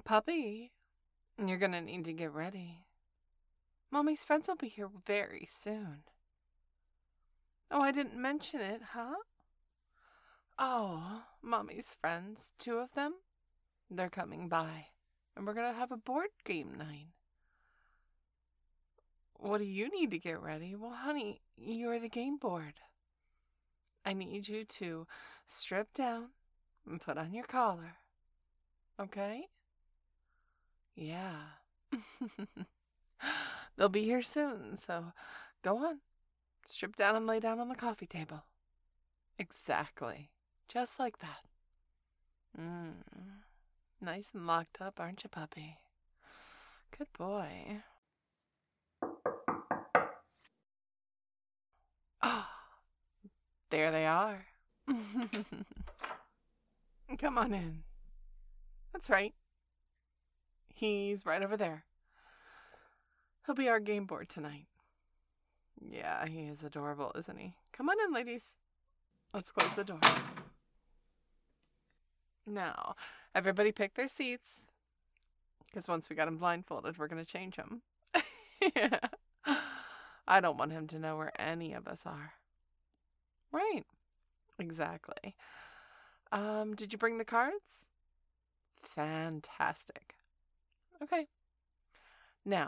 Puppy, you're gonna need to get ready. Mommy's friends will be here very soon. Oh, I didn't mention it, huh? Oh, Mommy's friends, 2 of them, they're coming by, and we're gonna have a board game night. What do you need to get ready? Well, honey, you're the game board. I need you to strip down and put on your collar. Okay? Yeah. They'll be here soon, so go on. Strip down and lay down on the coffee table. Exactly. Just like that. Nice and locked up, aren't you, puppy? Good boy. Oh, there they are. Come on in. That's right. He's right over there. He'll be our game board tonight. Yeah, he is adorable, isn't he? Come on in, ladies. Let's close the door. Now, everybody pick their seats. Because once we got him blindfolded, we're going to change him. I don't want him to know where any of us are. Right. Exactly. Did you bring the cards? Fantastic. Okay. Now,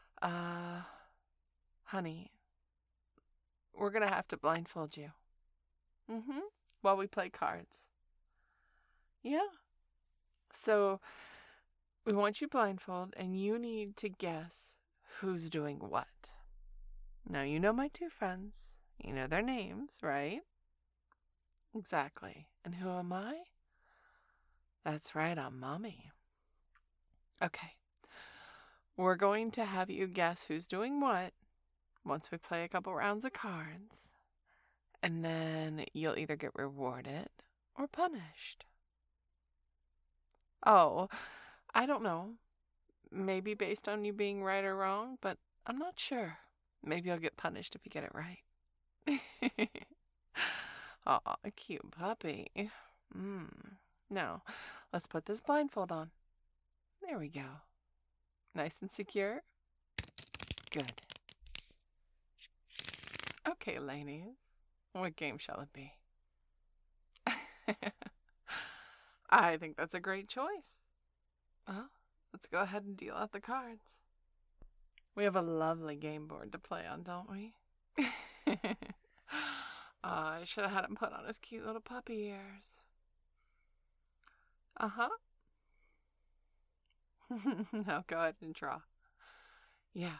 honey, we're going to have to blindfold you. While we play cards. Yeah. So, we want you blindfolded, and you need to guess who's doing what. Now, you know my 2 friends. You know their names, right? Exactly. And who am I? That's right, I'm Mommy. Okay. We're going to have you guess who's doing what once we play a couple rounds of cards. And then you'll either get rewarded or punished. Oh, I don't know. Maybe based on you being right or wrong, but I'm not sure. Maybe you'll get punished if you get it right. Aw, a cute puppy. Now, let's put this blindfold on. There we go. Nice and secure? Good. Okay, ladies. What game shall it be? I think that's a great choice. Well, let's go ahead and deal out the cards. We have a lovely game board to play on, don't we? I should have had him put on his cute little puppy ears. Uh-huh. Now go ahead and draw. Yeah.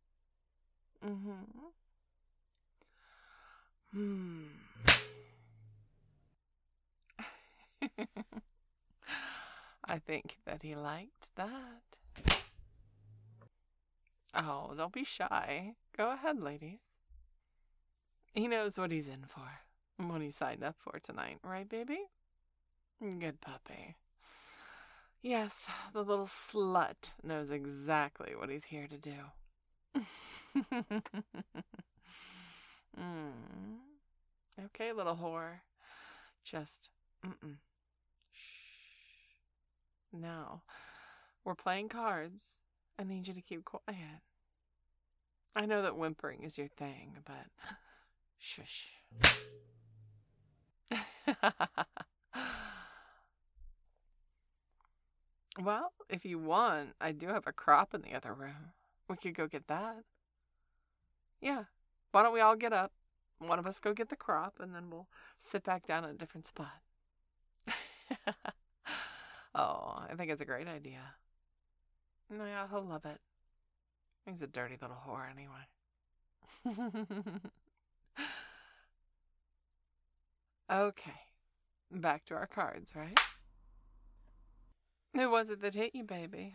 I think that he liked that. Oh, don't be shy. Go ahead, ladies. He knows what he's in for and what he signed up for tonight, right, baby? Good puppy. Yes, the little slut knows exactly what he's here to do. Okay, little whore. Just, Shh. Now, we're playing cards. I need you to keep quiet. I know that whimpering is your thing, but shush. Well, if you want, I do have a crop in the other room. We could go get that. Yeah. Why don't we all get up? One of us go get the crop, and then we'll sit back down at a different spot. Oh, I think it's a great idea. Yeah, he'll love it. He's a dirty little whore anyway. Okay. Back to our cards, right? Who was it that hit you, baby,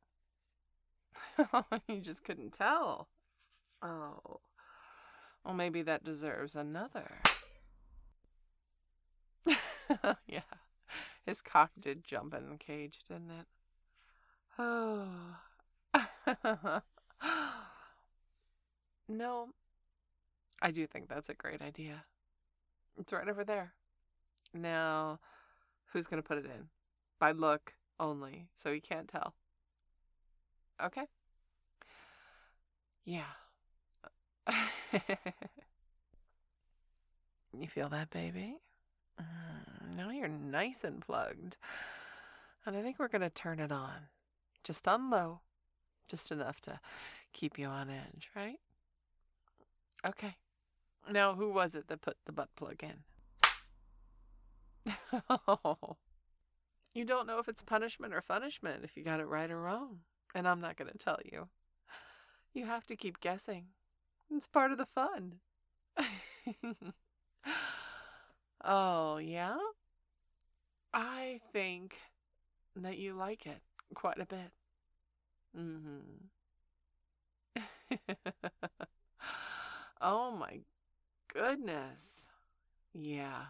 huh? You just couldn't tell. Oh. Well, maybe that deserves another. Yeah. His cock did jump in the cage, didn't it? Oh. No. I do think that's a great idea. It's right over there. Now, who's going to put it in? By look, only, so he can't tell. Okay? Yeah. You feel that, baby? Now you're nice and plugged. And I think we're going to turn it on. Just on low. Just enough to keep you on edge, right? Okay. Now, who was it that put the butt plug in? Oh. You don't know if it's punishment or punishment, if you got it right or wrong. And I'm not going to tell you. You have to keep guessing. It's part of the fun. Oh, yeah? I think that you like it quite a bit. Mm-hmm. Oh my goodness. Yeah.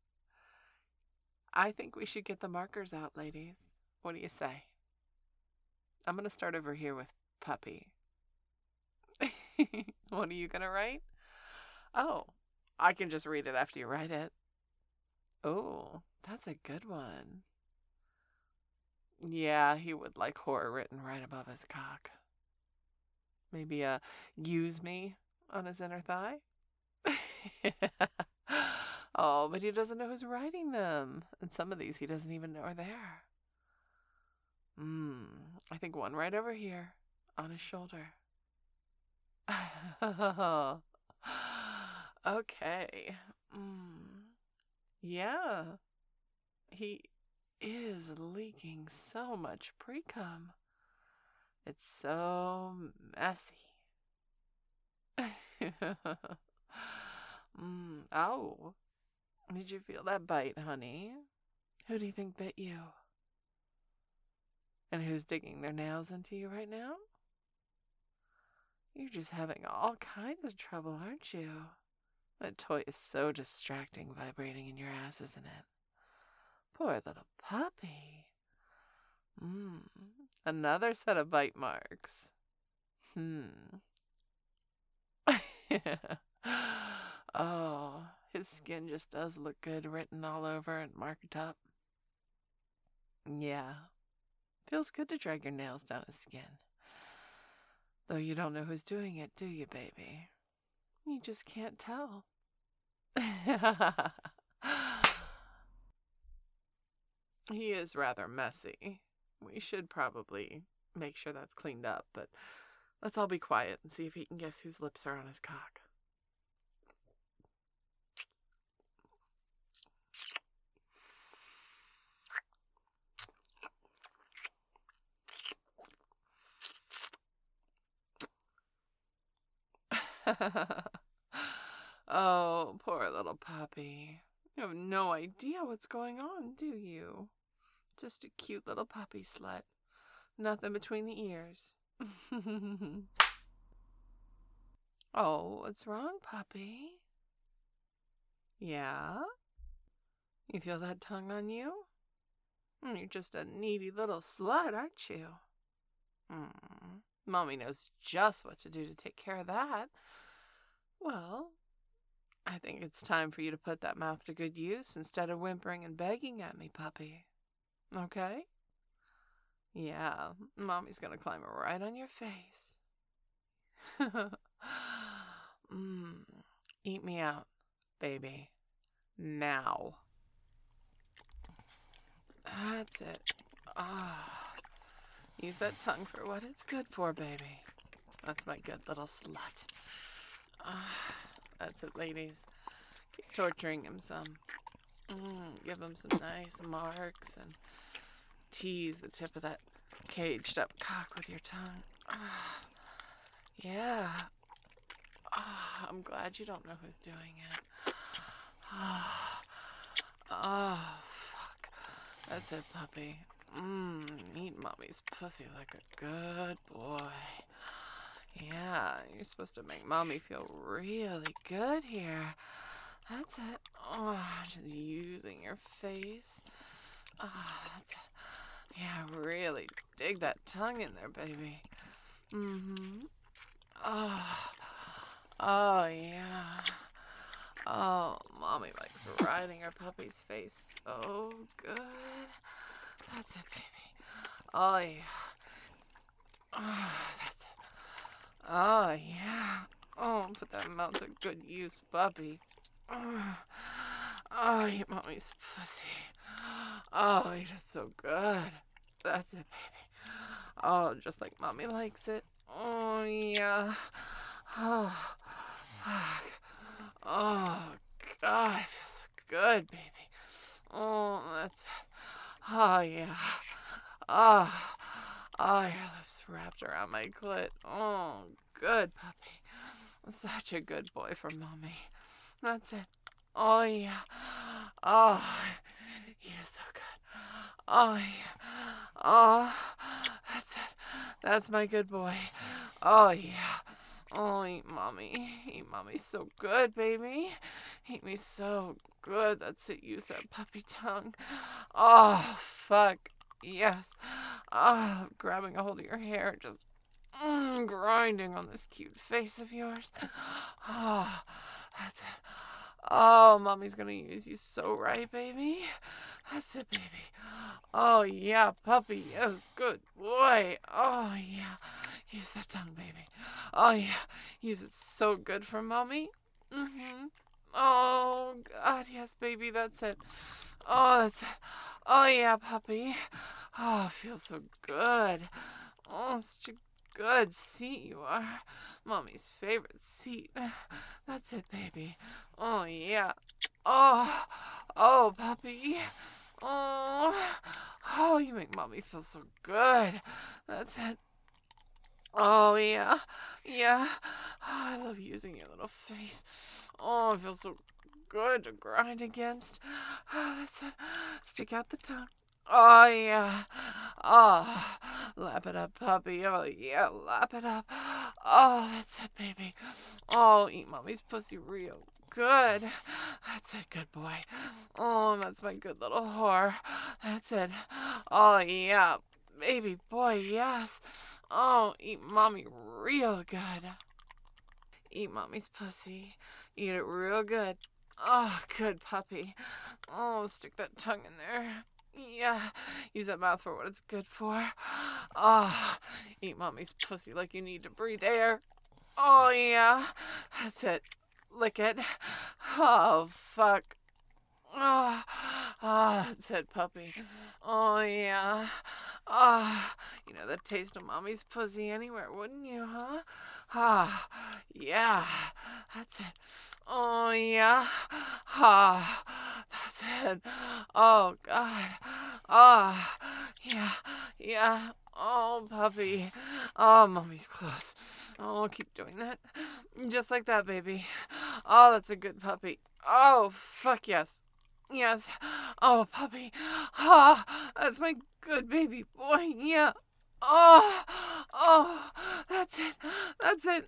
I think we should get the markers out, ladies. What do you say? I'm going to start over here with puppy. What are you going to write? Oh, I can just read it after you write it. Oh, that's a good one. Yeah, he would like horror written right above his cock. Maybe a use me on his inner thigh? Oh, but he doesn't know who's writing them. And some of these he doesn't even know are there. I think one right over here on his shoulder. Okay. Yeah. He is leaking so much pre-cum. It's so messy. Oh. Did you feel that bite, honey? Who do you think bit you? And who's digging their nails into you right now? You're just having all kinds of trouble, aren't you? That toy is so distracting, vibrating in your ass, isn't it? Poor little puppy. Another set of bite marks. Oh, his skin just does look good written all over and marked up. Yeah. Feels good to drag your nails down his skin. Though you don't know who's doing it, do you, baby? You just can't tell. He is rather messy. We should probably make sure that's cleaned up, but let's all be quiet and see if he can guess whose lips are on his cock. Oh, poor little puppy. You have no idea what's going on, do you? Just a cute little puppy slut. Nothing between the ears. Oh, what's wrong, puppy? Yeah? You feel that tongue on you? You're just a needy little slut, aren't you? Mommy knows just what to do to take care of that. Well, I think it's time for you to put that mouth to good use instead of whimpering and begging at me, puppy. Okay? Yeah, Mommy's gonna climb right on your face. Eat me out, baby. Now. That's it. Use that tongue for what it's good for, baby. That's my good little slut. That's it, ladies. Keep torturing him some. Give him some nice marks and tease the tip of that caged up cock with your tongue. Yeah. I'm glad you don't know who's doing it. Fuck. That's it, puppy. Eat Mommy's pussy like a good boy. Yeah, you're supposed to make Mommy feel really good here. That's it. Just using your face. That's it. Yeah, really dig that tongue in there, baby. Oh, yeah. Oh, Mommy likes riding her puppy's face so good. That's it, baby. Oh, yeah. Oh, that's it. Oh, yeah. Oh, put that mouth to good use, puppy. Oh, oh, eat mommy's pussy. Oh, eat it so good. That's it, baby. Oh, just like mommy likes it. Oh, yeah. Oh, fuck. Oh, God, it feels so good, baby. Oh, that's it. Oh, yeah. Oh, oh, your lips wrapped around my clit. Oh, good puppy. Such a good boy for mommy. That's it. Oh, yeah. Oh, you're so good. Oh, yeah. Oh, that's it. That's my good boy. Oh, yeah. Oh, eat mommy. Eat mommy so good, baby. Eat me so good. That's it. Use that puppy tongue. Oh, fuck. Yes. Oh, grabbing a hold of your hair. Just grinding on this cute face of yours. Oh, that's it. Oh, mommy's gonna use you so right, baby. That's it, baby. Oh, yeah, puppy. Yes, good boy. Oh, yeah. Use that tongue, baby. Oh, yeah. Use it so good for mommy. Mm-hmm. Oh, God, yes, baby. That's it. Oh, that's it. Oh, yeah, puppy. Oh, it feels so good. Oh, such a good seat you are. Mommy's favorite seat. That's it, baby. Oh, yeah. Oh, oh, puppy. Oh, oh, you make mommy feel so good. That's it. Oh, yeah. Yeah. Oh, I love using your little face. Oh, it feels so good to grind against. Oh, that's it. Stick out the tongue. Oh, yeah. Oh, lap it up, puppy. Oh, yeah, lap it up. Oh, that's it, baby. Oh, eat mommy's pussy real good. That's it, good boy. Oh, that's my good little whore. That's it. Oh, yeah. Baby boy, yes. Oh, eat mommy real good. Eat mommy's pussy. Eat it real good. Oh, good puppy. Oh, stick that tongue in there. Yeah, use that mouth for what it's good for. Oh, eat mommy's pussy like you need to breathe air. Oh, yeah. That's it. Lick it. Oh, fuck. Oh, oh, that's it, puppy. Oh, yeah. Ah, you know the taste of mommy's pussy anywhere, wouldn't you, huh? Ah, yeah, that's it. Oh, yeah. Ah, that's it. Oh, God. Ah, yeah, yeah. Oh, puppy. Oh, mommy's close. Oh, keep doing that. Just like that, baby. Oh, that's a good puppy. Oh, fuck yes. Yes. Oh, puppy. Ah, that's my good baby boy. Yeah. Oh, oh, that's it. That's it.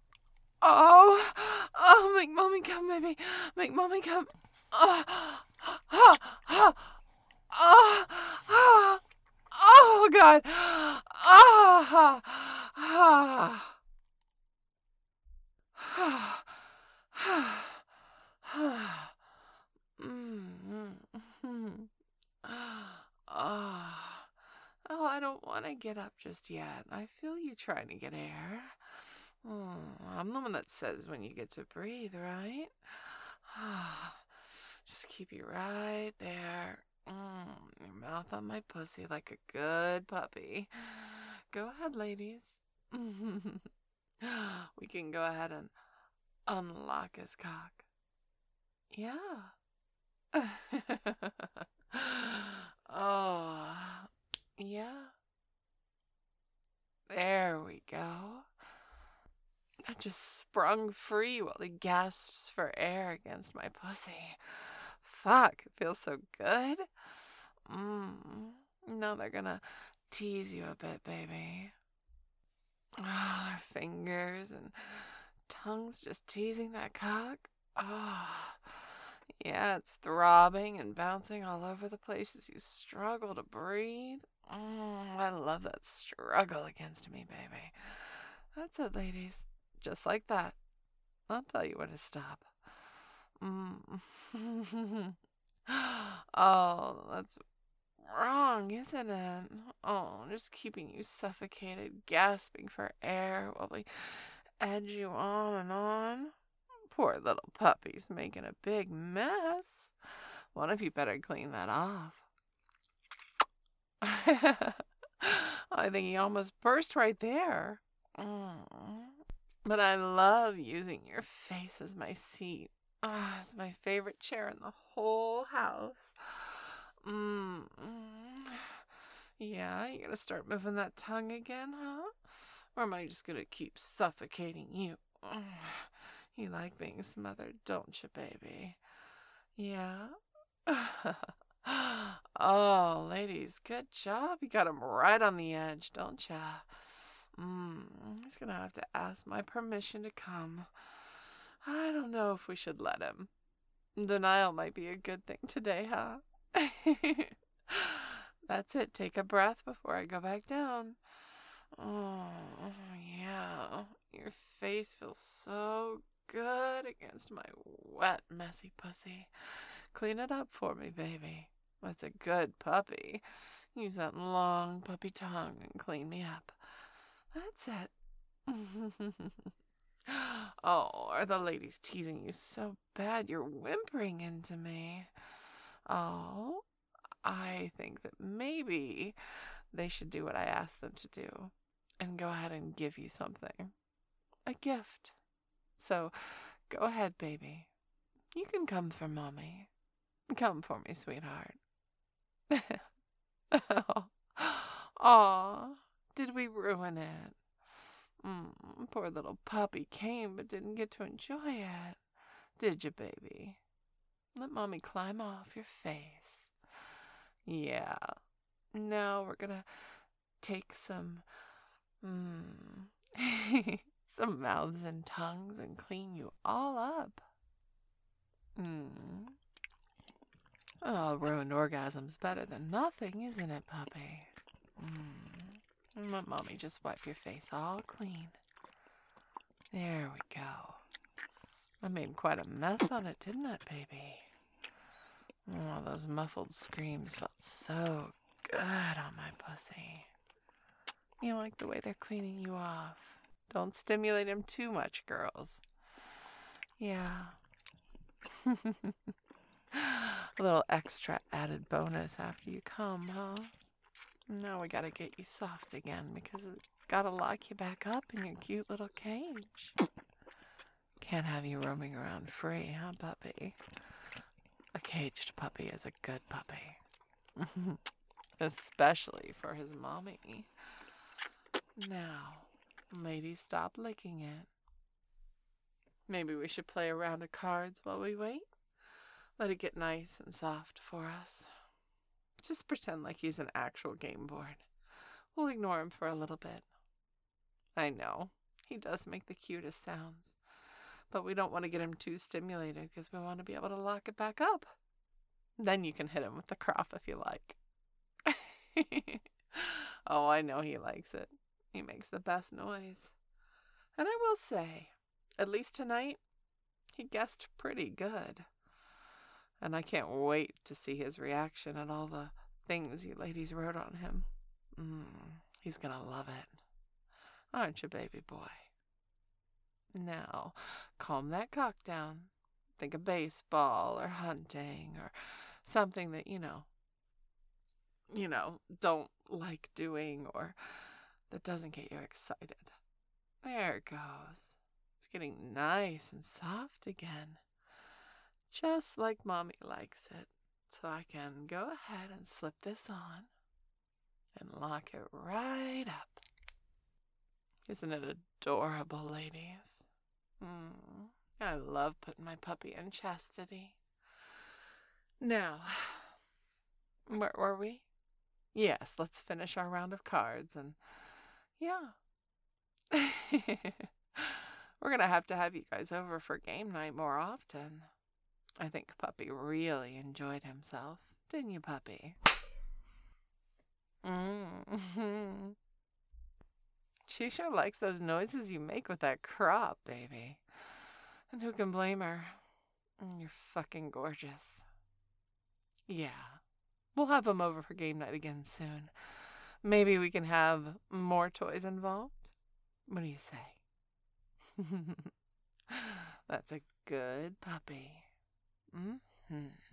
Oh, oh, make mommy come, baby. Make mommy come. Oh, oh, oh, oh, oh, oh God. Oh, oh, oh. Mm-hmm. Oh, oh, I don't want to get up just yet. I feel you trying to get air. Oh, I'm the one that says when you get to breathe, right? Just keep you right there. Your mouth on my pussy like a good puppy. Go ahead, ladies. We can go ahead and unlock his cock. Yeah. Oh, yeah. There we go. I just sprung free while he gasps for air against my pussy. Fuck, it feels so good. Now they're gonna tease you a bit, baby. Oh, their fingers and tongues just teasing that cock. Oh, yeah, it's throbbing and bouncing all over the place as you struggle to breathe. I love that struggle against me, baby. That's it, ladies. Just like that. I'll tell you when to stop. Oh, that's wrong, isn't it? Oh, just keeping you suffocated, gasping for air while we edge you on and on. Poor little puppy's making a big mess. One of you better clean that off. I think he almost burst right there. But I love using your face as my seat. It's my favorite chair in the whole house. Yeah, you gonna start moving that tongue again, huh? Or am I just gonna keep suffocating you? You like being smothered, don't you, baby? Yeah? Oh, ladies, good job. You got him right on the edge, don't ya? He's gonna have to ask my permission to come. I don't know if we should let him. Denial might be a good thing today, huh? That's it. Take a breath before I go back down. Oh, yeah. Your face feels so good against my wet, messy pussy. Clean it up for me, baby. That's a good puppy. Use that long puppy tongue and clean me up. That's it. Oh, are the ladies teasing you so bad you're whimpering into me? Oh, I think that maybe they should do what I asked them to do and go ahead and give you something. A gift. So, go ahead, baby. You can come for Mommy. Come for me, sweetheart. Aw, did we ruin it? Poor little puppy came but didn't get to enjoy it. Did you, baby? Let Mommy climb off your face. Yeah. Now we're gonna take some some mouths and tongues and clean you all up. Oh, ruined orgasm's better than nothing, isn't it, puppy? Let Mommy just wipe your face all clean. There we go. I made quite a mess on it, didn't it, baby? Oh, those muffled screams felt so good on my pussy. You like the way they're cleaning you off. Don't stimulate him too much, girls. Yeah. A little extra added bonus after you come, huh? Now we gotta get you soft again because it's gotta lock you back up in your cute little cage. Can't have you roaming around free, huh, puppy? A caged puppy is a good puppy. Especially for his mommy. Now, ladies, stop licking it. Maybe we should play a round of cards while we wait. Let it get nice and soft for us. Just pretend like he's an actual game board. We'll ignore him for a little bit. I know, he does make the cutest sounds. But we don't want to get him too stimulated because we want to be able to lock it back up. Then you can hit him with the crop if you like. Oh, I know he likes it. He makes the best noise. And I will say, at least tonight, he guessed pretty good. And I can't wait to see his reaction at all the things you ladies wrote on him. He's gonna love it. Aren't you, baby boy? Now, calm that cock down. Think of baseball or hunting or something that, don't like doing or that doesn't get you excited. There it goes. It's getting nice and soft again. Just like Mommy likes it. So I can go ahead and slip this on and lock it right up. Isn't it adorable, ladies? I love putting my puppy in chastity. Now, where were we? Yes, let's finish our round of cards and yeah. We're gonna have to have you guys over for game night more often. I think Puppy really enjoyed himself. Didn't you, Puppy? She sure likes those noises you make with that crop, baby. And who can blame her? You're fucking gorgeous. Yeah. We'll have him over for game night again soon. Maybe we can have more toys involved. What do you say? That's a good puppy. Mm-hmm.